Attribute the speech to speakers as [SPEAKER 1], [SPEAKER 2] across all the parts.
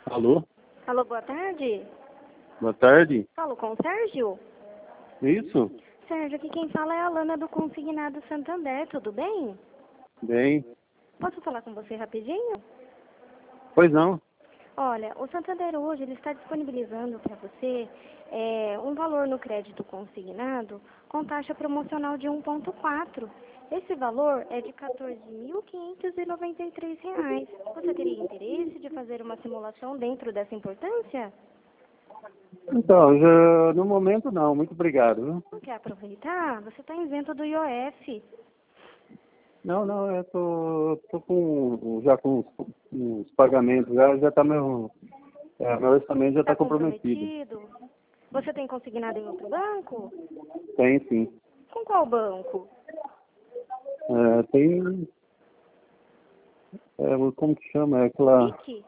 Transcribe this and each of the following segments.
[SPEAKER 1] Alô?
[SPEAKER 2] Alô, boa tarde.
[SPEAKER 1] Boa tarde.
[SPEAKER 2] Falo com o Sérgio?
[SPEAKER 1] Isso?
[SPEAKER 2] Sérgio, aqui quem fala é a Alana do Consignado Santander, tudo bem?
[SPEAKER 1] Bem.
[SPEAKER 2] Posso falar com você rapidinho?
[SPEAKER 1] Pois não.
[SPEAKER 2] Olha, o Santander hoje ele está disponibilizando para você um valor no crédito consignado com taxa promocional de 1,4. Esse valor é de R$ 14.593. Você teria interesse de fazer uma simulação dentro dessa importância?
[SPEAKER 1] Então, no momento não. Muito obrigado, viu?
[SPEAKER 2] Não quer aproveitar? Você está isento do IOF.
[SPEAKER 1] Não, eu tô já com os pagamentos, já tá meu orçamento já tá comprometido.
[SPEAKER 2] Você tem consignado em outro banco?
[SPEAKER 1] Tem sim.
[SPEAKER 2] Com qual banco?
[SPEAKER 1] Tem, como que chama? É aquela
[SPEAKER 2] Nick?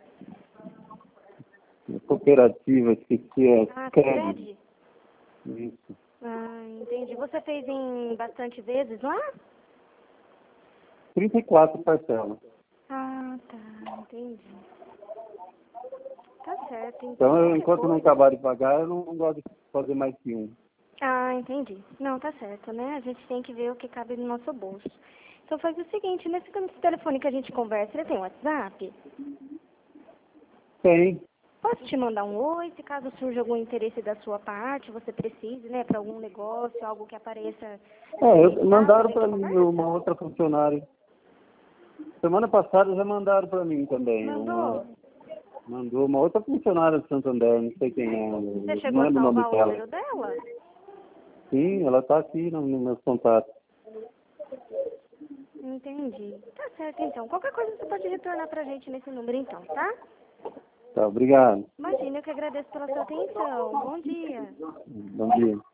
[SPEAKER 1] cooperativa, esqueci,
[SPEAKER 2] Cred?
[SPEAKER 1] Isso.
[SPEAKER 2] Entendi. Você fez em bastante vezes lá?
[SPEAKER 1] 34 parcelas.
[SPEAKER 2] Tá, entendi. Tá certo,
[SPEAKER 1] Então, enquanto não acabar de pagar, eu não gosto de fazer mais que um.
[SPEAKER 2] Entendi. Não, tá certo, né? A gente tem que ver o que cabe no nosso bolso. Então faz o seguinte, nesse telefone que a gente conversa, ele tem WhatsApp?
[SPEAKER 1] Tem.
[SPEAKER 2] Posso te mandar um oi, se caso surja algum interesse da sua parte, você precise, né, para algum negócio, algo que apareça.
[SPEAKER 1] Mandaram para mim uma outra funcionária. Semana passada já mandaram para mim também. Mandou uma outra funcionária de Santander, não sei quem é.
[SPEAKER 2] Você chegou a salvar o número dela?
[SPEAKER 1] Sim, ela está aqui nos meus contatos.
[SPEAKER 2] Entendi. Tá certo, então. Qualquer coisa você pode retornar pra gente nesse número, então, tá?
[SPEAKER 1] Tá, obrigado.
[SPEAKER 2] Imagina, eu que agradeço pela sua atenção. Bom dia.
[SPEAKER 1] Bom dia.